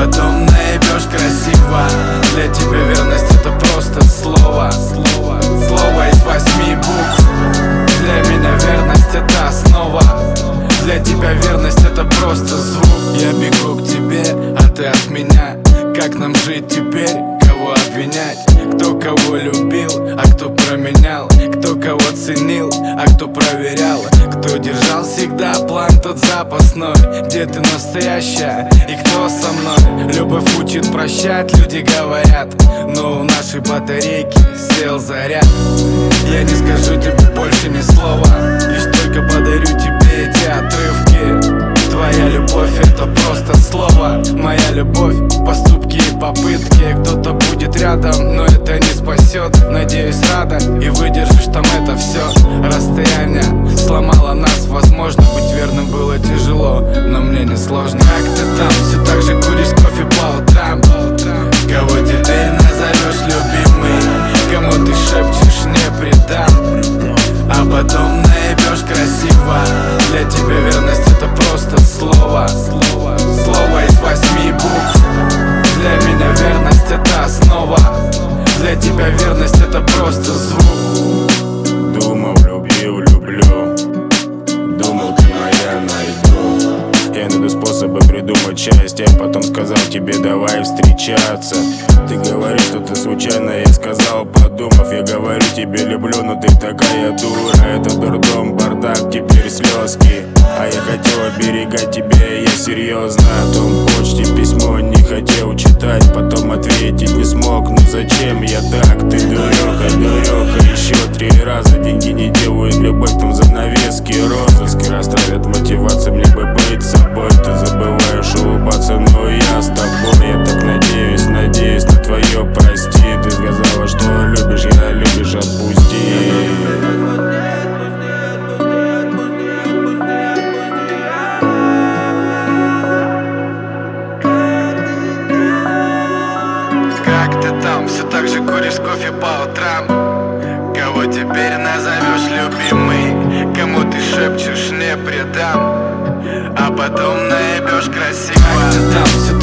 потом наебешь красиво. Для тебя верность это просто слово. Слово из 8 букв. Для меня верность это основа. Для тебя верность это просто звук. Я бегу к тебе, а ты от меня. Как нам жить теперь? Кого обвинять? Кто кого любил, а кто променял? Кто кого ценил, а кто проверял? Кто держал всегда план тот запасной? Где ты настоящая и кто со мной? Любовь учит прощать, люди говорят, но у нашей батарейки сел заряд. Я не скажу тебе больше ни слова, лишь только подарю тебе эти отрывки. Твоя любовь это просто слово. Моя любовь, поступки и попытки. Кто-то будет рядом, но это не спасет. Надеюсь, рада и выдержишь там это все. Расстояние сломало нас. Возможно, быть верным было тяжело, но мне не сложно. Как ты там? Все так же куришь кофе по утрам. Кого теперь назовешь любимый? Кому ты шепчешь не предам, а потом наебешь красиво. Для тебя верность это просто слово. Слово из 8 букв. Для меня верность это основа. Для тебя верность это просто звук. Думал, любил, люблю. Думал, ты моя, найду. Я найду способы придумать счастье, а потом сказал тебе давай встречаться. Ты говоришь, что ты случайно, я сказал, подумав. Я говорю тебе люблю, но ты такая дура. Это дурдом, бардак, теперь слезки. А я хотел оберегать тебя, и я серьезно. О том почте письмо не хотел читать, потом ответить не смог. Ну зачем я так? Ты дуреха, еще 3 раза. Деньги не делают любовь, там занавески, розыски. Расстраивает мотивация, мне бы быть собой. Ты забываешь улыбаться, но я с тобой. Я так надеюсь на твое прости. Ты сказала, что любишь, я любишь, отпусти. Как ты там? Все так же куришь кофе по утрам. Кого теперь назовешь любимый? Кому ты шепчешь не предам, а потом наебешь красиво. Как ты там? Все